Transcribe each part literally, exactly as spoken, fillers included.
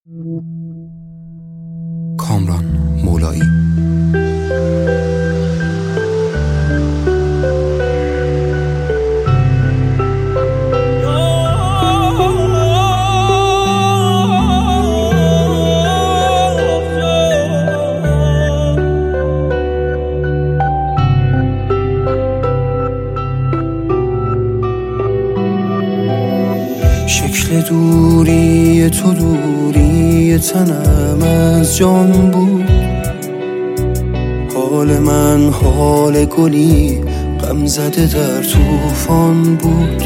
کامران مولایی. شکل دوری تو دوری تنم از جان بود، حال من حال گلی غم زده در طوفان بود.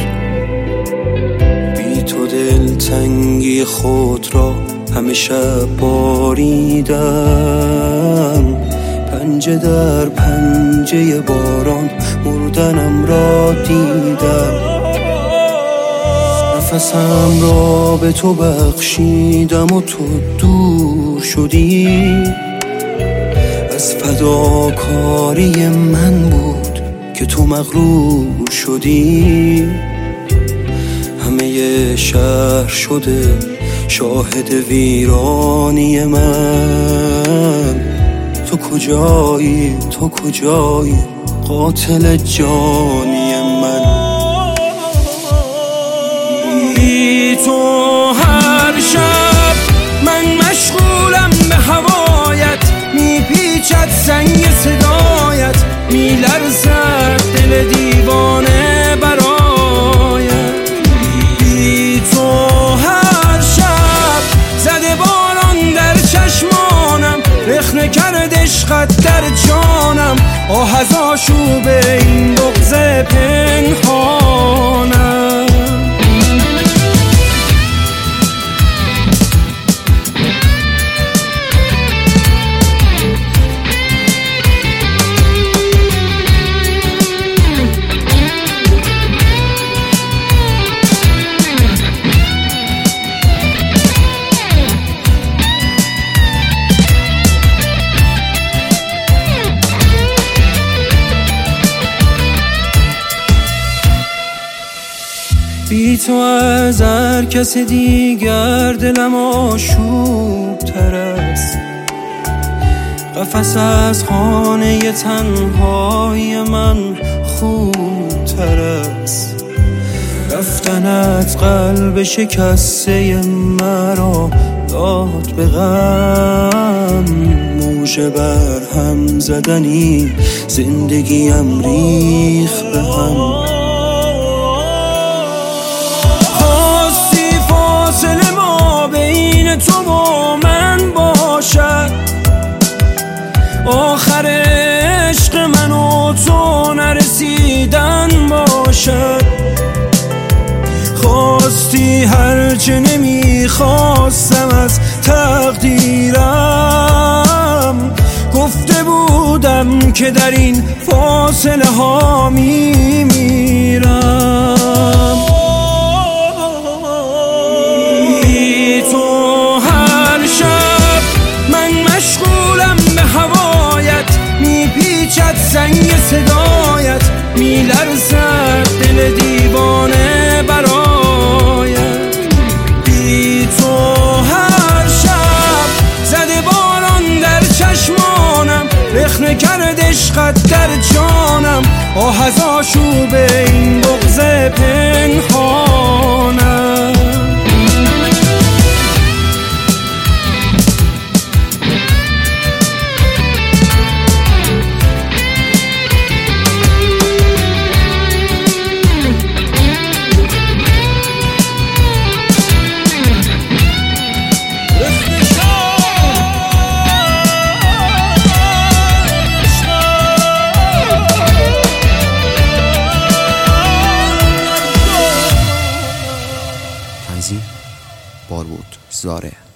بی تو دلتنگی خود را همه شب باریدم، پنجه در پنجه باران مردنم را دیدم. نفسم را به تو بخشیدم و تو دور شدی، از فداکاری من بود که تو مغرور شدی. همه شهر شده شاهد ویرانی من، تو کجایی تو کجایی قاتل جانی من. بی تو هر شب من مشغولم به هوایت، میپیچد سنگ صدایت، میلرزد دل دیوانه برایت. بی تو هر شب زده باران در چشمانم، رخنه کرد عشقت در جانم، آه از آشوب این بغض پنهانم. بی تو از هر کس دیگر دلم آشوب تر است، قفس از خانه تنهای من خوب تر است. رفتنت قلب شکسته مرا داد به غم، موج بر هم زدنی زندگیم ریخ به هم. تو با من باشد، آخر عشق من و تو نرسیدن باشد. خواستی هرچه نمیخواستم از تقدیرم، گفته بودم که در این فاصله ها میمیرم. سنگ صدایت میلرزد دل دیوانه برایت. بی تو هر شب زده باران در چشمانم، رخنه کرد عشقت در جانم، آه از آشوب این بغض پنهانم. بارود زاره.